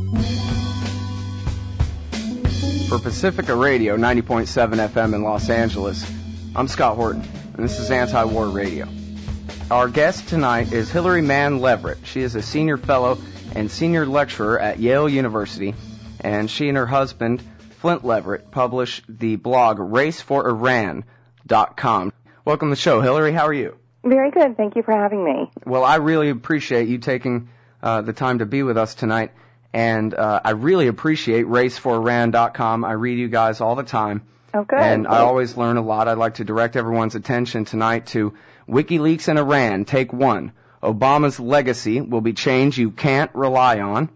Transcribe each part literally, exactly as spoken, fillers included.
For Pacifica Radio, ninety point seven F M in Los Angeles, I'm Scott Horton, and this is Anti-War Radio. Our guest tonight is Hillary Mann Leverett. She is a senior fellow and senior lecturer at Yale University, and she and her husband, Flint Leverett, publish the blog race for iran dot com. Welcome to the show, Hillary. How are you? Very good. Thank you for having me. Well, I really appreciate you taking uh, the time to be with us tonight. And uh, I really appreciate race for iran dot com. I read you guys all the time. Oh, good. And I always learn a lot. I'd like to direct everyone's attention tonight to WikiLeaks and Iran, Take One. Obama's legacy will be change you can't rely on.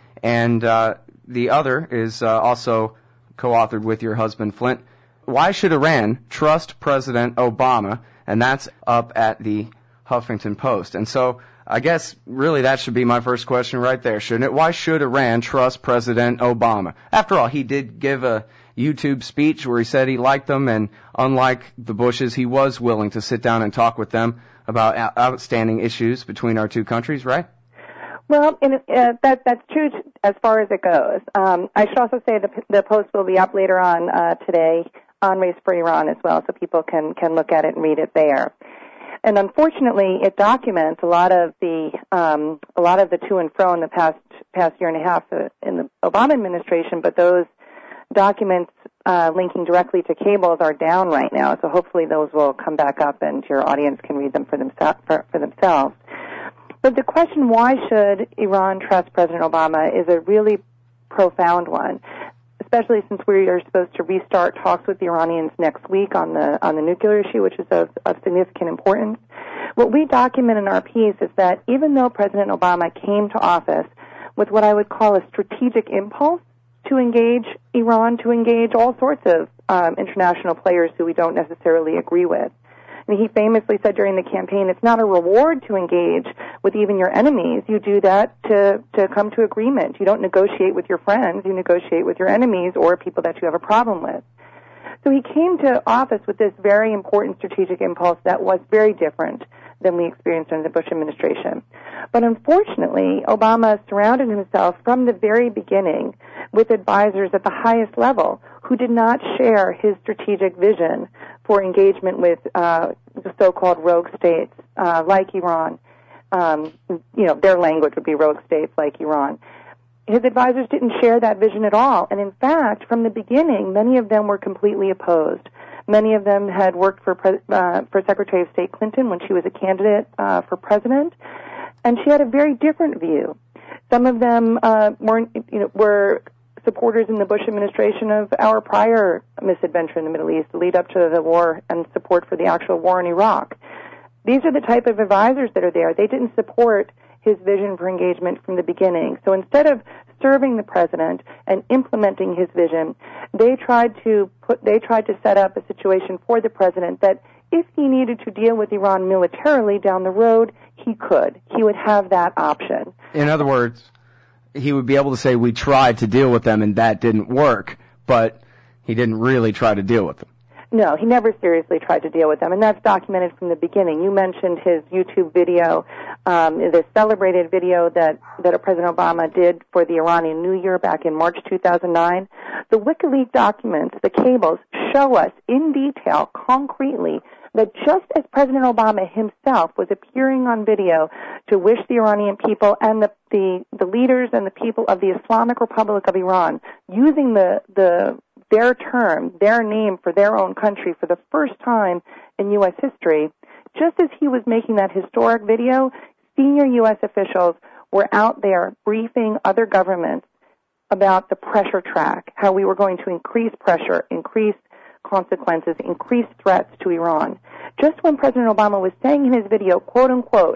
And uh, the other is uh, also co-authored with your husband, Flint. Why should Iran trust President Obama? And that's up at the Huffington Post. And so I guess really that should be my first question right there, shouldn't it? Why should Iran trust President Obama? After all, he did give a YouTube speech where he said he liked them, and unlike the Bushes, he was willing to sit down and talk with them about outstanding issues between our two countries, right? Well, in, uh, that, that's true as far as it goes. Um, I should also say the, the Post will be up later on uh, today on Race for Iran as well, so people can, can look at it and read it there. And unfortunately, it documents a lot of the um, a lot of the to and fro in the past past year and a half in the Obama administration. But those documents uh, linking directly to cables are down right now. So hopefully, those will come back up, and your audience can read them for, themse- for, for themselves. But the question, why should Iran trust President Obama, is a really profound one, especially since we are supposed to restart talks with the Iranians next week on the on the nuclear issue, which is of, of significant importance. What we document in our piece is that even though President Obama came to office with what I would call a strategic impulse to engage Iran, to engage all sorts of um, international players who we don't necessarily agree with. And he famously said during the campaign, it's not a reward to engage with even your enemies. You do that to, to come to agreement. You don't negotiate with your friends. You negotiate with your enemies or people that you have a problem with. So he came to office with this very important strategic impulse that was very different than we experienced under the Bush administration. But unfortunately, Obama surrounded himself from the very beginning with advisors at the highest level who did not share his strategic vision for engagement with uh, the so-called rogue states uh, like Iran. Um, you know, their language would be rogue states like Iran. His advisors didn't share that vision at all. And in fact, from the beginning, many of them were completely opposed. Many of them had worked for pre- uh, for Secretary of State Clinton when she was a candidate uh, for president, and she had a very different view. Some of them uh, weren't, you know, were supporters in the Bush administration of our prior misadventure in the Middle East, the lead up to the war and support for the actual war in Iraq. These are the type of advisors that are there. They didn't support his vision for engagement from the beginning. So instead of serving the president and implementing his vision, they tried to put, they tried to set up a situation for the president that if he needed to deal with Iran militarily down the road, he could. He would have that option. In other words, he would be able to say, we tried to deal with them and that didn't work, but he didn't really try to deal with them. No, he never seriously tried to deal with them, and that's documented from the beginning. You mentioned his YouTube video, um, the celebrated video that, that President Obama did for the Iranian New Year back in March two thousand nine. The WikiLeaks documents, the cables, show us in detail, concretely, that just as President Obama himself was appearing on video to wish the Iranian people and the, the, the leaders and the people of the Islamic Republic of Iran using the, the their term, their name for their own country for the first time in U S history, just as he was making that historic video, senior U S officials were out there briefing other governments about the pressure track, how we were going to increase pressure, increase consequences, increase threats to Iran. Just when President Obama was saying in his video, quote unquote,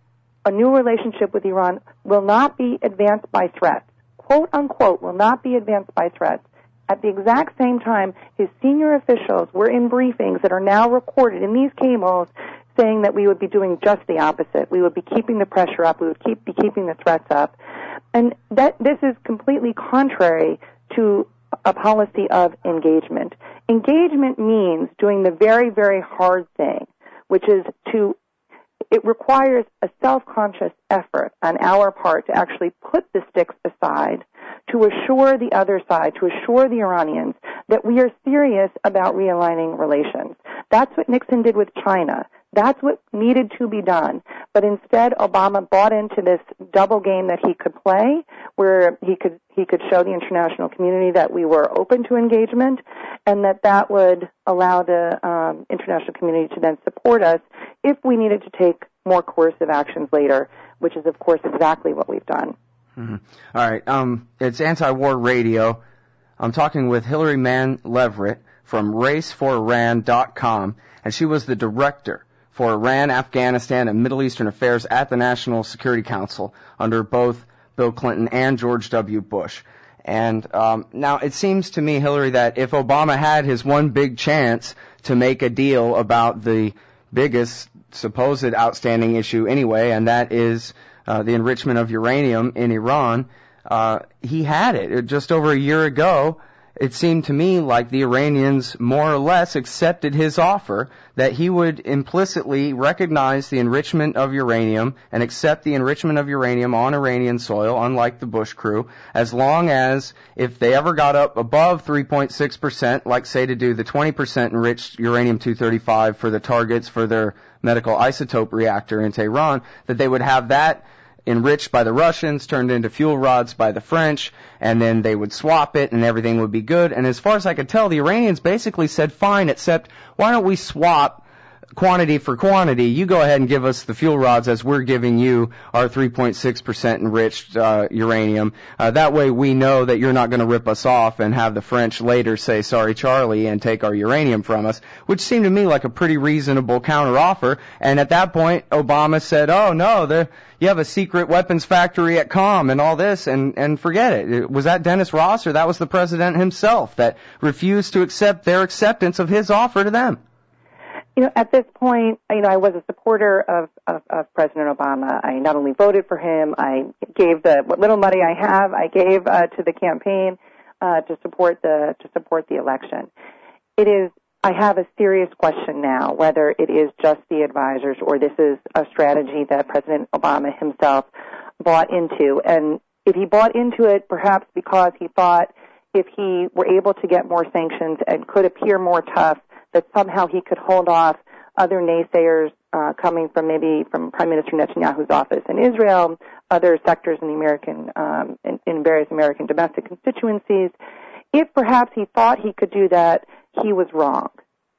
a new relationship with Iran will not be advanced by threats, quote unquote, will not be advanced by threats. At the exact same time, his senior officials were in briefings that are now recorded in these cables saying that we would be doing just the opposite. We would be keeping the pressure up. We would keep, be keeping the threats up. And that this is completely contrary to a policy of engagement. Engagement means doing the very, very hard thing, which is to, it requires a self-conscious effort on our part to actually put the sticks aside, to assure the other side, to assure the Iranians that we are serious about realigning relations. That's what Nixon did with China. That's what needed to be done. But instead, Obama bought into this double game that he could play, where he could he could show the international community that we were open to engagement, and that that would allow the um, international community to then support us if we needed to take more coercive actions later, which is, of course, exactly what we've done. Mm-hmm. All right. Um, it's Anti-War Radio. I'm talking with Hillary Mann Leverett from race for iran dot com, and she was the director for Iran, Afghanistan, and Middle Eastern Affairs at the National Security Council under both Bill Clinton and George W. Bush. And um, now it seems to me, Hillary, that if Obama had his one big chance to make a deal about the biggest supposed outstanding issue anyway, and that is uh, the enrichment of uranium in Iran, uh, he had it. Just over a year ago, it seemed to me like the Iranians more or less accepted his offer that he would implicitly recognize the enrichment of uranium and accept the enrichment of uranium on Iranian soil, unlike the Bush crew, as long as if they ever got up above three point six percent, like say to do the twenty percent enriched uranium two thirty-five for the targets for their medical isotope reactor in Tehran, that they would have that enriched by the Russians, turned into fuel rods by the French, and then they would swap it and everything would be good. And as far as I could tell, the Iranians basically said, fine, except why don't we swap quantity for quantity? You go ahead and give us the fuel rods as we're giving you our three point six percent enriched uh, uranium. Uh, that way we know that you're not going to rip us off and have the French later say, sorry, Charlie, and take our uranium from us, which seemed to me like a pretty reasonable counteroffer. And at that point, Obama said, oh, no, the you have a secret weapons factory at Qom and all this, and, and forget it. Was that Dennis Ross, or that was the president himself that refused to accept their acceptance of his offer to them? You know, at this point, you know, I was a supporter of, of, of President Obama. I not only voted for him, I gave the what little money I have, I gave uh, to the campaign uh, to support the to support the election. It is. I have a serious question now whether it is just the advisors or this is a strategy that President Obama himself bought into. And if he bought into it, perhaps because he thought if he were able to get more sanctions and could appear more tough, that somehow he could hold off other naysayers uh, coming from maybe from Prime Minister Netanyahu's office in Israel, other sectors in the American, um, in, in various American domestic constituencies. If perhaps he thought he could do that, he was wrong.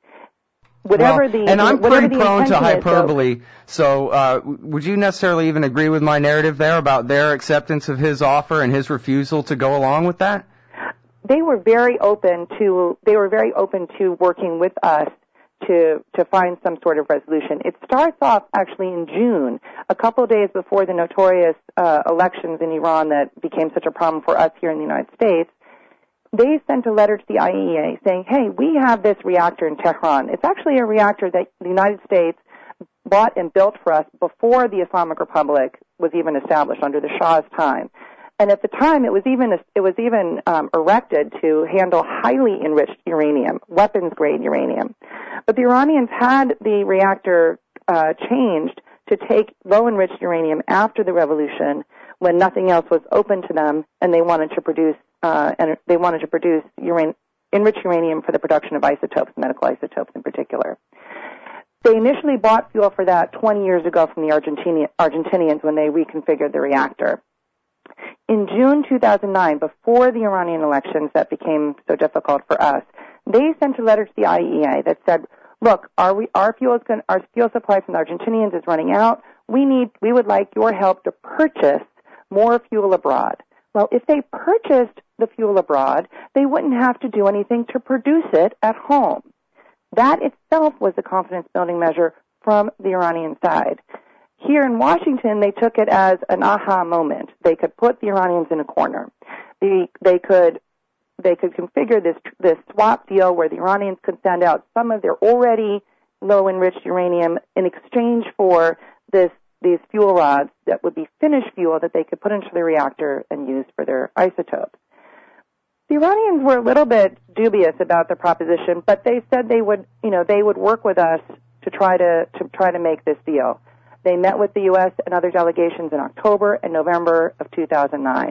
Whatever well, the and I'm pretty prone to hyperbole. Is, so, uh, would you necessarily even agree with my narrative there about their acceptance of his offer and his refusal to go along with that? They were very open to. They were very open to working with us to to find some sort of resolution. It starts off actually in June, a couple of days before the notorious uh, elections in Iran that became such a problem for us here in the United States. They sent a letter to the I A E A saying, hey, we have this reactor in Tehran. It's actually a reactor that the United States bought and built for us before the Islamic Republic was even established under the Shah's time. And at the time, it was even it was even um, erected to handle highly enriched uranium, weapons-grade uranium. But the Iranians had the reactor uh, changed to take low-enriched uranium after the revolution when nothing else was open to them, and they wanted to produce uh, and they wanted to produce uran- enriched uranium for the production of isotopes, medical isotopes in particular. They initially bought fuel for that twenty years ago from the Argentini- Argentinians when they reconfigured the reactor. In June two thousand nine, before the Iranian elections that became so difficult for us, they sent a letter to the I A E A that said, look, our, we, our, fuel is going, our fuel supply from the Argentinians is running out. We need, we would like your help to purchase more fuel abroad. Well, if they purchased the fuel abroad, they wouldn't have to do anything to produce it at home. That itself was a confidence-building measure from the Iranian side. Here in Washington, they took it as an aha moment. They could put the Iranians in a corner. The, they could they could configure this this swap deal where the Iranians could send out some of their already low-enriched uranium in exchange for this these fuel rods that would be finished fuel that they could put into the reactor and use for their isotopes. The Iranians were a little bit dubious about the proposition, but they said they would, you know, they would work with us to try to to try to make this deal. They met with the U S and other delegations in October and November of two thousand nine.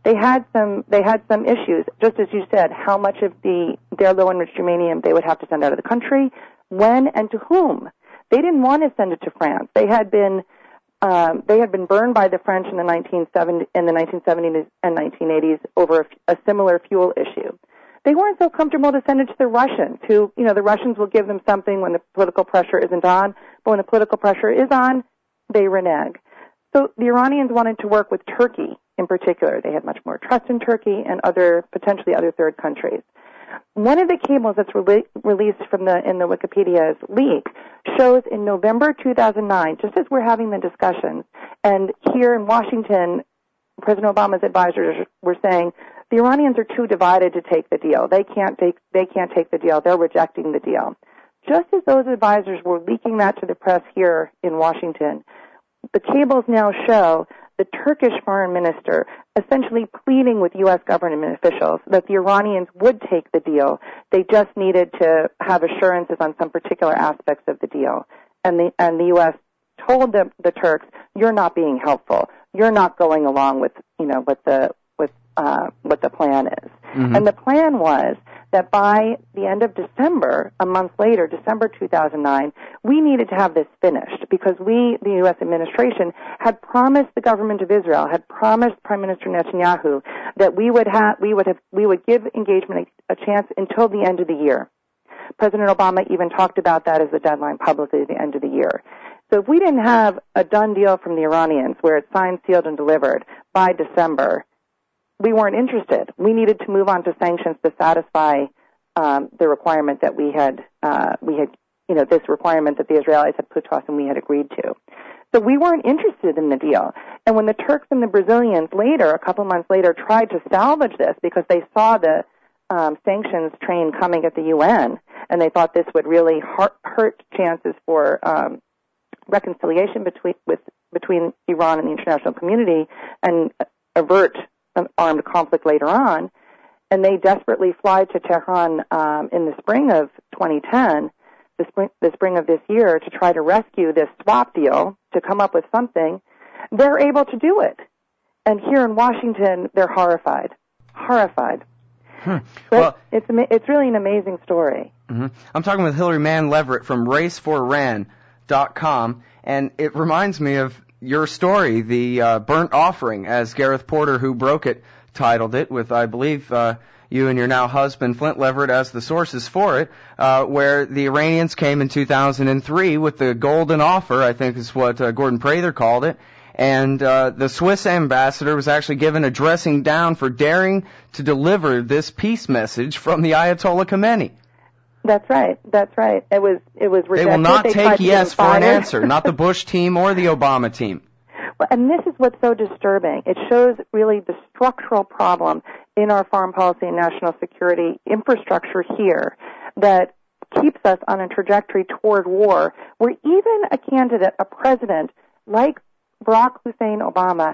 they had some they had some issues. Just as you said, how much of the their low-enriched uranium they would have to send out of the country, when, and to whom. They didn't want to send it to France. They had been um, they had been burned by the French in the nineteen seventies in the nineteen seventies and nineteen eighties over a, a similar fuel issue. They weren't so comfortable to send it to the Russians, who, you know, the Russians will give them something when the political pressure isn't on, but when the political pressure is on, they renege. So the Iranians wanted to work with Turkey in particular. They had much more trust in Turkey and other, potentially other third countries. One of the cables that's rele- released from the, in the Wikipedia's leak shows in November two thousand nine, just as we're having the discussions, and here in Washington, President Obama's advisors were saying, the Iranians are too divided to take the deal. They can't take, they can't take the deal. They're rejecting the deal. Just as those advisors were leaking that to the press here in Washington, the cables now show the Turkish foreign minister essentially pleading with U S government officials that the Iranians would take the deal. They just needed to have assurances on some particular aspects of the deal. And the, and the U S told the, the Turks, you're not being helpful. You're not going along with, you know, what the, with, uh, what the plan is. Mm-hmm. And the plan was that by the end of December, a month later, December two thousand nine, we needed to have this finished because we, the U S administration, had promised the government of Israel, had promised Prime Minister Netanyahu that we would have, we would have, we would give engagement a, a chance until the end of the year. President Obama even talked about that as a deadline publicly at the end of the year. So if we didn't have a done deal from the Iranians where it's signed, sealed, and delivered by December, we weren't interested. We needed to move on to sanctions to satisfy um, the requirement that we had, uh, we had, you know, this requirement that the Israelis had put to us and we had agreed to. So we weren't interested in the deal. And when the Turks and the Brazilians later, a couple months later, tried to salvage this because they saw the um, sanctions train coming at the U N and they thought this would really hurt, hurt chances for um, reconciliation between with between Iran and the international community and avert an armed conflict later on, and they desperately fly to Tehran um, in the spring of twenty ten, the spring, the spring of this year, to try to rescue this swap deal, to come up with something, they're able to do it. And here in Washington, they're horrified. Horrified. Hmm. Well, it's, it's really an amazing story. Mm-hmm. I'm talking with Hillary Mann Leverett from race for iran dot com, and it reminds me of your story, the uh, burnt offering, as Gareth Porter, who broke it, titled it, with, I believe, uh, you and your now husband, Flint Leverett, as the sources for it, uh, where the Iranians came in two thousand three with the golden offer, I think is what uh, Gordon Prather called it, and uh, the Swiss ambassador was actually given a dressing down for daring to deliver this peace message from the Ayatollah Khomeini. That's right. That's right. It was it was rejected. They will not they take yes for an answer, not the Bush team or the Obama team. Well, and this is what's so disturbing. It shows really the structural problem in our foreign policy and national security infrastructure here that keeps us on a trajectory toward war, where even a candidate, a president like Barack Hussein Obama,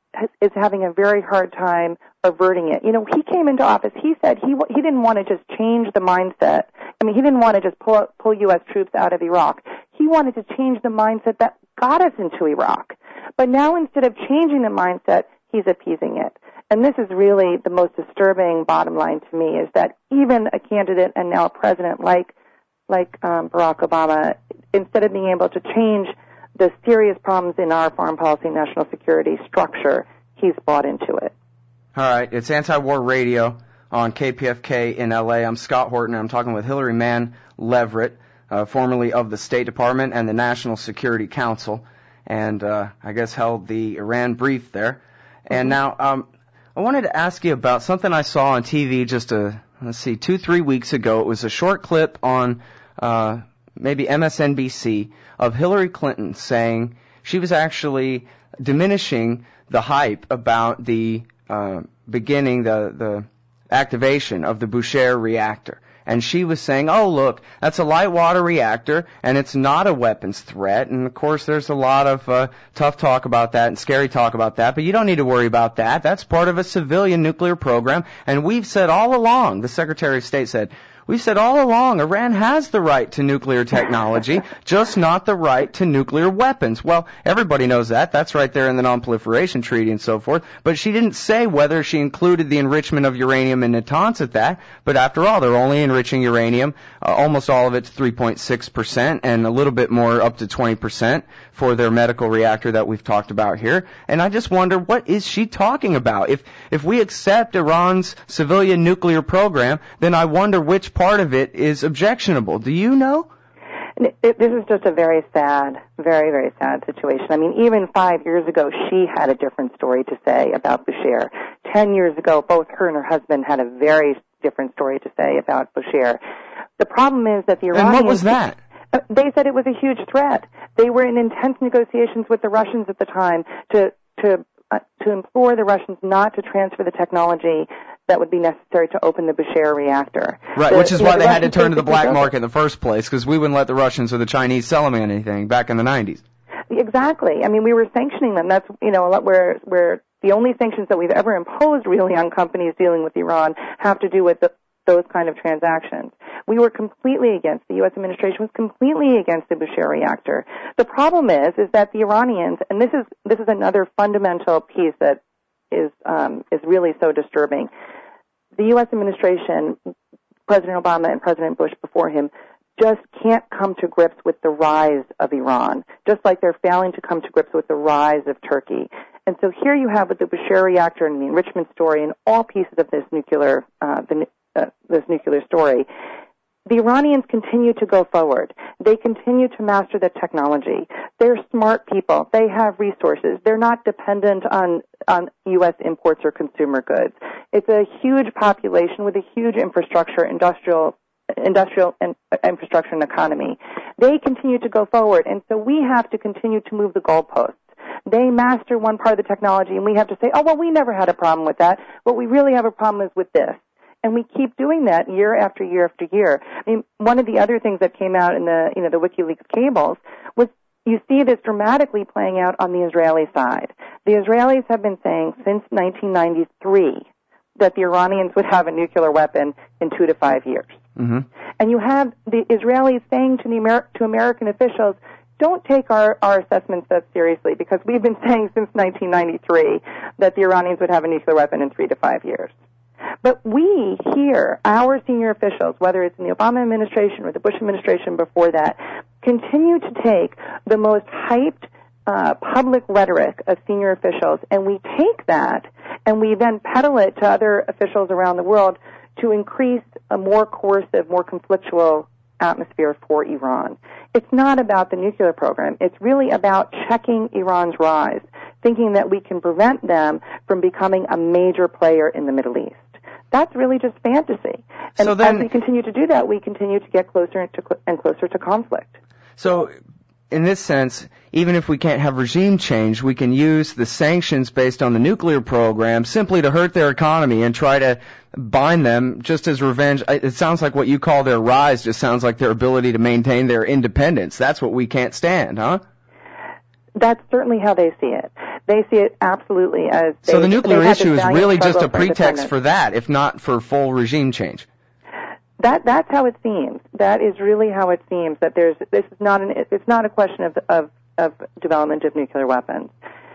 is having a very hard time averting it. You know, he came into office, he said he he didn't want to just change the mindset. I mean, he didn't want to just pull, pull U S troops out of Iraq. He wanted to change the mindset that got us into Iraq. But now instead of changing the mindset, he's appeasing it. And this is really the most disturbing bottom line to me, is that even a candidate and now a president like, like um, Barack Obama, instead of being able to change the serious problems in our foreign policy and national security structure, he's bought into it. All right, it's Anti-War Radio on K P F K in L A. I'm Scott Horton. I'm talking with Hillary Mann Leverett, uh, formerly of the State Department and the National Security Council, and uh, I guess held the Iran brief there. And now um, I wanted to ask you about something I saw on T V just, a, let's see, two, three weeks ago. It was a short clip on uh, maybe M S N B C of Hillary Clinton saying she was actually diminishing the hype about the uh, beginning, the, the activation of the Bushehr reactor. And she was saying, oh, look, that's a light water reactor, and it's not a weapons threat. And, of course, there's a lot of uh, tough talk about that and scary talk about that, but you don't need to worry about that. That's part of a civilian nuclear program. And we've said all along, the Secretary of State said, We said all along Iran has the right to nuclear technology, just not the right to nuclear weapons. Well, everybody knows that. That's right there in the Non-Proliferation Treaty and so forth. But she didn't say whether she included the enrichment of uranium and Natanz at that. But after all, they're only enriching uranium, uh, almost all of it to three point six percent, and a little bit more up to twenty percent for their medical reactor that we've talked about here. And I just wonder, what is she talking about? If if we accept Iran's civilian nuclear program, then I wonder which part of it is objectionable. Do you know? It, it, this is just a very sad, very, very sad situation. I mean, even five years ago, she had a different story to say about Bushehr. Ten years ago, both her and her husband had a very different story to say about Bushehr. The problem is that the Iranians... And what was that? They said it was a huge threat. They were in intense negotiations with the Russians at the time to to uh, to implore the Russians not to transfer the technology that would be necessary to open the Bushehr reactor. Right, the, which is you why know, they the had to turn to the black built market in the first place, because we wouldn't let the Russians or the Chinese sell them anything back in the nineties. Exactly. I mean, we were sanctioning them. That's, you know, a lot where where the only sanctions that we've ever imposed really on companies dealing with Iran have to do with the, those kind of transactions. We were completely against, the U S administration was completely against the Bushehr reactor. The problem is, is that the Iranians, and this is, this is another fundamental piece that is, um, is really so disturbing. The U S administration, President Obama and President Bush before him, just can't come to grips with the rise of Iran, just like they're failing to come to grips with the rise of Turkey. And so here you have with the Bushehr reactor and the enrichment story and all pieces of this nuclear, uh, the, uh, this nuclear story. The Iranians continue to go forward. They continue to master the technology. They're smart people. They have resources. They're not dependent on, on U S imports or consumer goods. It's a huge population with a huge infrastructure, industrial, industrial and, uh, infrastructure and economy. They continue to go forward, and so we have to continue to move the goalposts. They master one part of the technology, and we have to say, oh, well, we never had a problem with that. What we really have a problem is with this. And we keep doing that year after year after year. I mean, one of the other things that came out in the, you know, the WikiLeaks cables was you see this dramatically playing out on the Israeli side. The Israelis have been saying since nineteen ninety-three that the Iranians would have a nuclear weapon in two to five years. Mm-hmm. And you have the Israelis saying to the Amer- to American officials, don't take our, our assessments that seriously, because we've been saying since nineteen ninety-three that the Iranians would have a nuclear weapon in three to five years. But we here, our senior officials, whether it's in the Obama administration or the Bush administration before that, continue to take the most hyped uh, public rhetoric of senior officials, and we take that and we then peddle it to other officials around the world to increase a more coercive, more conflictual atmosphere for Iran. It's not about the nuclear program. It's really about checking Iran's rise, thinking that we can prevent them from becoming a major player in the Middle East. That's really just fantasy. And so then, as we continue to do that, we continue to get closer and, to, and closer to conflict. So in this sense, even if we can't have regime change, we can use the sanctions based on the nuclear program simply to hurt their economy and try to bind them just as revenge. It sounds like what you call their rise just sounds like their ability to maintain their independence. That's what we can't stand, huh? That's certainly how they see it. They see it absolutely as... They, so the nuclear issue is really just a for pretext for that, if not for full regime change. That that's how it seems. That is really how it seems. That there's this is not an it's not a question of of, of development of nuclear weapons.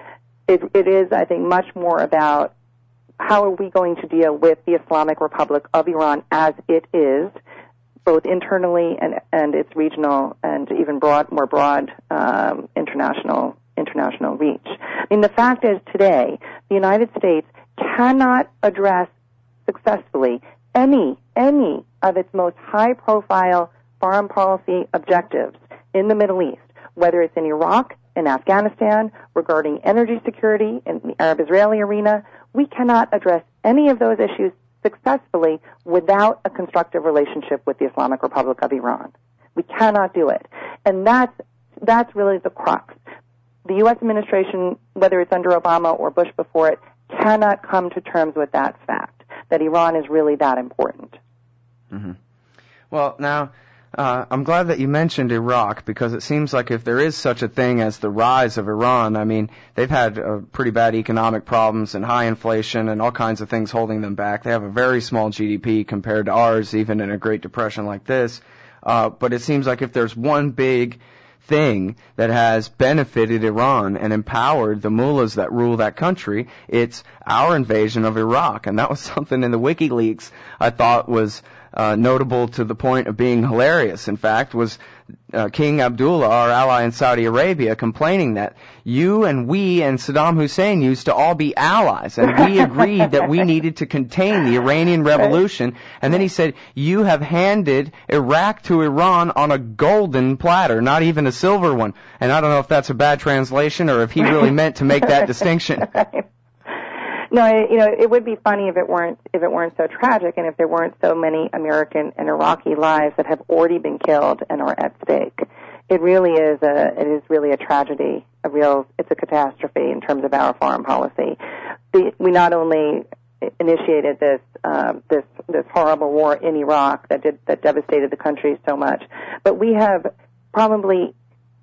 It it is, I think, much more about how are we going to deal with the Islamic Republic of Iran as it is, both internally and and its regional and even broad more broad um, international international reach. I mean, the fact is today the United States cannot address successfully any any of its most high-profile foreign policy objectives in the Middle East, whether it's in Iraq, in Afghanistan, regarding energy security, in the Arab-Israeli arena. We cannot address any of those issues successfully without a constructive relationship with the Islamic Republic of Iran. We cannot do it. And that's, that's really the crux. The U S administration, whether it's under Obama or Bush before it, cannot come to terms with that fact, that Iran is really that important. Mm-hmm. Well, now, Uh, I'm glad that you mentioned Iraq, because it seems like if there is such a thing as the rise of Iran, I mean, they've had uh, pretty bad economic problems and high inflation and all kinds of things holding them back. They have a very small G D P compared to ours, even in a Great Depression like this. Uh, but it seems like if there's one big thing that has benefited Iran and empowered the mullahs that rule that country, it's our invasion of Iraq. And that was something in the WikiLeaks I thought was uh, notable to the point of being hilarious. In fact, was uh, King Abdullah, our ally in Saudi Arabia, complaining that you and we and Saddam Hussein used to all be allies, and we agreed that we needed to contain the Iranian Revolution. And then he said, you have handed Iraq to Iran on a golden platter, not even a silver one. And I don't know if that's a bad translation or if he really meant to make that distinction. No, you know, it would be funny if it weren't if it weren't so tragic, and if there weren't so many American and Iraqi lives that have already been killed and are at stake. It really is a it is really a tragedy, a real it's a catastrophe in terms of our foreign policy. The, we not only initiated this uh, this this horrible war in Iraq that did that devastated the country so much, but we have probably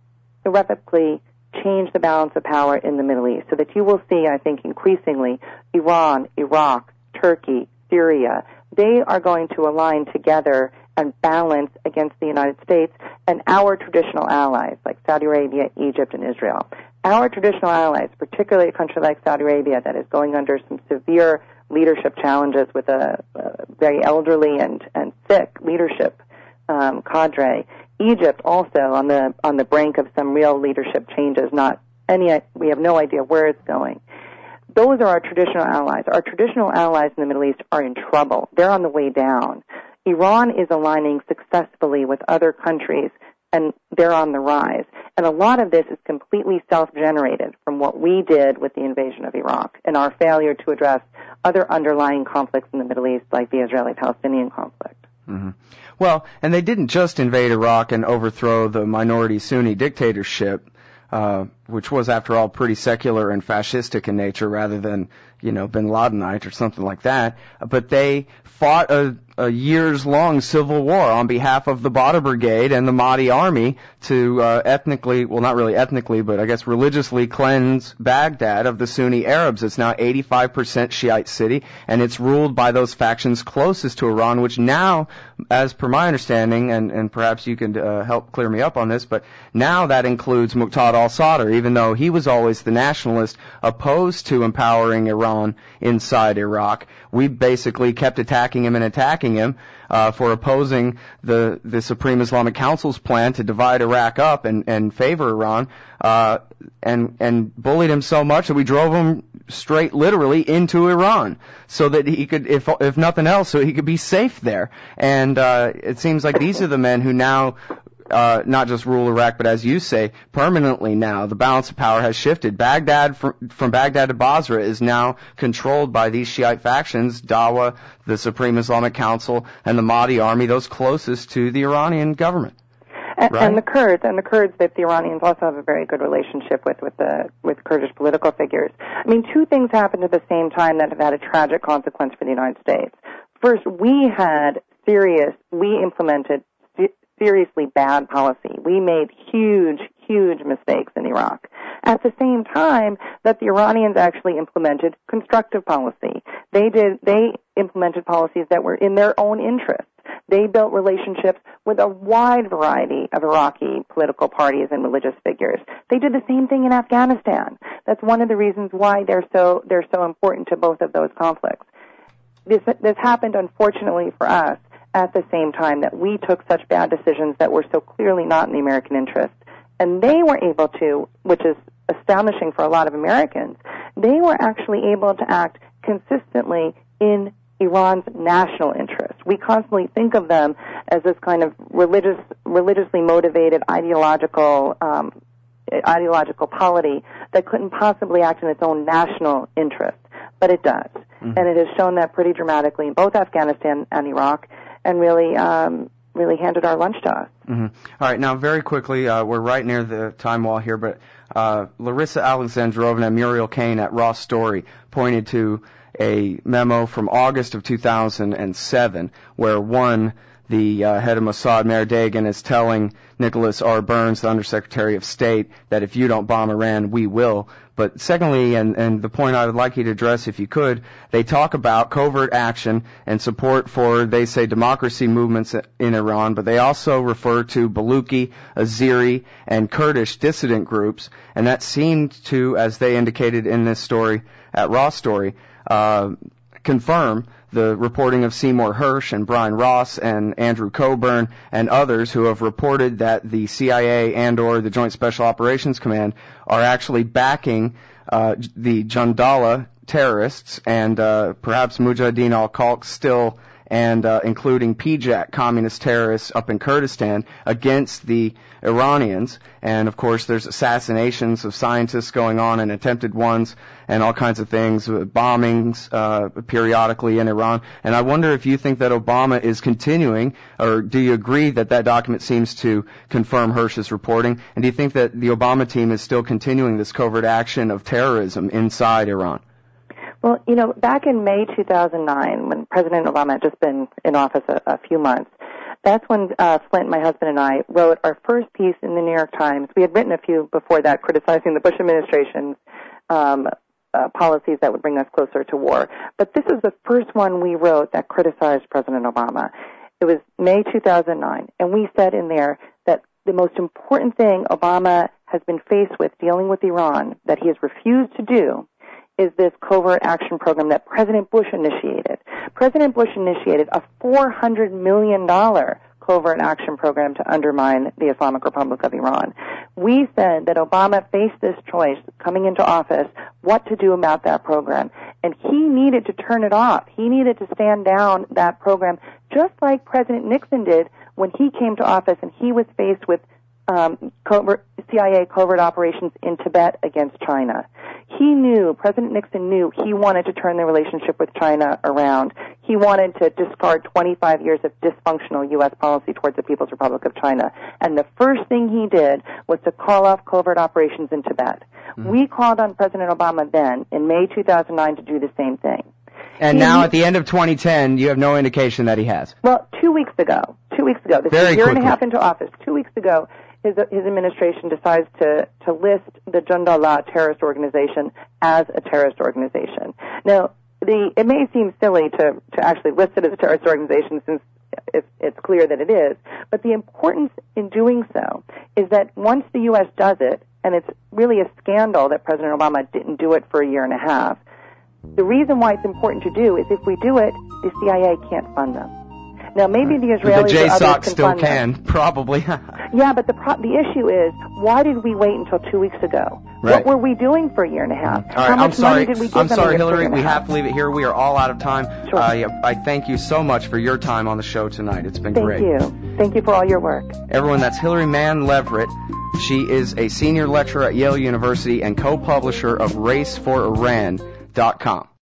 irrevocably change the balance of power in the Middle East, so that you will see, I think, increasingly Iran, Iraq, Turkey, Syria, they are going to align together and balance against the United States and our traditional allies like Saudi Arabia, Egypt, and Israel. Our traditional allies, particularly a country like Saudi Arabia that is going under some severe leadership challenges with a, a very elderly and, and sick leadership um, cadre. Egypt also on the on the brink of some real leadership changes. Not any, we have no idea where it's going. Those are our traditional allies. Our traditional allies in the Middle East are in trouble. They're on the way down. Iran is aligning successfully with other countries, and they're on the rise. And a lot of this is completely self-generated from what we did with the invasion of Iraq and our failure to address other underlying conflicts in the Middle East, like the Israeli-Palestinian conflict. Mm-hmm. Well, and they didn't just invade Iraq and overthrow the minority Sunni dictatorship, uh, which was, after all, pretty secular and fascistic in nature rather than, you know, bin Ladenite or something like that. But they fought a, a years-long civil war on behalf of the Badr Brigade and the Mahdi army to uh, ethnically, well, not really ethnically, but I guess religiously cleanse Baghdad of the Sunni Arabs. It's now eighty-five percent Shiite city, and it's ruled by those factions closest to Iran, which now, as per my understanding, and, and perhaps you can uh, help clear me up on this, but now that includes Muqtada al-Sadr, even though he was always the nationalist opposed to empowering Iran inside Iraq. We basically kept attacking him and attacking him uh, for opposing the, the Supreme Islamic Council's plan to divide Iraq up and, and favor Iran, uh, and, and bullied him so much that we drove him straight literally into Iran so that he could, if, if nothing else, so he could be safe there. And uh, it seems like these are the men who now Uh, not just rule Iraq, but as you say, permanently now. The balance of power has shifted. Baghdad, from, from Baghdad to Basra, is now controlled by these Shiite factions, Dawa, the Supreme Islamic Council, and the Mahdi army, those closest to the Iranian government. And, right? and the Kurds, and the Kurds that the Iranians also have a very good relationship with, with the with Kurdish political figures. I mean, two things happened at the same time that have had a tragic consequence for the United States. First, we had serious, we implemented seriously bad policy. We made huge, huge mistakes in Iraq. At the same time that the Iranians actually implemented constructive policy. They did, they implemented policies that were in their own interests. They built relationships with a wide variety of Iraqi political parties and religious figures. They did the same thing in Afghanistan. That's one of the reasons why they're so, they're so important to both of those conflicts. This, this happened, unfortunately for us, at the same time that we took such bad decisions that were so clearly not in the American interest. And they were able to, which is astonishing for a lot of Americans, they were actually able to act consistently in Iran's national interest. We constantly think of them as this kind of religious, religiously motivated ideological, um, ideological polity that couldn't possibly act in its own national interest. But it does. Mm-hmm. And it has shown that pretty dramatically in both Afghanistan and Iraq, and really, um, really handed our lunch to us. Mm-hmm. All right, now very quickly, uh, we're right near the time wall here, but uh, Larissa Alexandrovna and Muriel Kane at Ross Story pointed to a memo from August of two thousand seven where, one, the uh, head of Mossad, Meir Dagan, is telling Nicholas R. Burns, the Undersecretary of State, that if you don't bomb Iran, we will. But secondly, and, and the point I would like you to address if you could, they talk about covert action and support for, they say, democracy movements in Iran, but they also refer to Baluchi, Azeri, and Kurdish dissident groups, and that seemed to, as they indicated in this story at Raw Story, uh, confirm the reporting of Seymour Hersh and Brian Ross and Andrew Coburn and others who have reported that the C I A and or the Joint Special Operations Command are actually backing uh, the Jandala terrorists and uh, perhaps Mujahideen al-Khalq still, and uh, including P J A C, communist terrorists up in Kurdistan, against the Iranians. And, of course, there's assassinations of scientists going on and attempted ones and all kinds of things, bombings uh, periodically in Iran. And I wonder if you think that Obama is continuing, or do you agree that that document seems to confirm Hersh's reporting? And do you think that the Obama team is still continuing this covert action of terrorism inside Iran? Well, you know, back in May two thousand nine, when President Obama had just been in office a, a few months, that's when uh, Flint, my husband, and I wrote our first piece in the New York Times. We had written a few before that criticizing the Bush administration's um, uh, policies that would bring us closer to war. But this is the first one we wrote that criticized President Obama. It was May two thousand nine, and we said in there that the most important thing Obama has been faced with dealing with Iran that he has refused to do is this covert action program that President Bush initiated. President Bush initiated a four hundred million dollars covert action program to undermine the Islamic Republic of Iran. We said that Obama faced this choice coming into office, what to do about that program. And he needed to turn it off. He needed to stand down that program, just like President Nixon did when he came to office and he was faced with Um, covert, C I A covert operations in Tibet against China. He knew, President Nixon knew, he wanted to turn the relationship with China around. He wanted to discard twenty-five years of dysfunctional U S policy towards the People's Republic of China. And the first thing he did was to call off covert operations in Tibet. Mm-hmm. We called on President Obama then, in May two thousand nine, to do the same thing. And he, now, at the end of twenty ten, you have no indication that he has. Well, two weeks ago, two weeks ago, this Very is a year quickly. and a half into office, two weeks ago, His, his administration decides to, to list the Jandala terrorist organization as a terrorist organization. Now, the, it may seem silly to, to actually list it as a terrorist organization since it's, it's clear that it is, but the importance in doing so is that once the U S does it, and it's really a scandal that President Obama didn't do it for a year and a half, the reason why it's important to do is if we do it, the C I A can't fund them. Now, maybe the Israelis the J or others can still fund can, them. probably. Yeah, but the pro- the issue is, why did we wait until two weeks ago? Right. What were we doing for a year and a half? All right, How much I'm sorry. money did we give I'm them sorry, a year- Hillary. year and a We half? have to leave it here. We are all out of time. Sure. Uh, I thank you so much for your time on the show tonight. It's been Thank great. you. Thank you for all your work. Everyone, that's Hillary Mann Leverett. She is a senior lecturer at Yale University and co-publisher of race for iran dot com.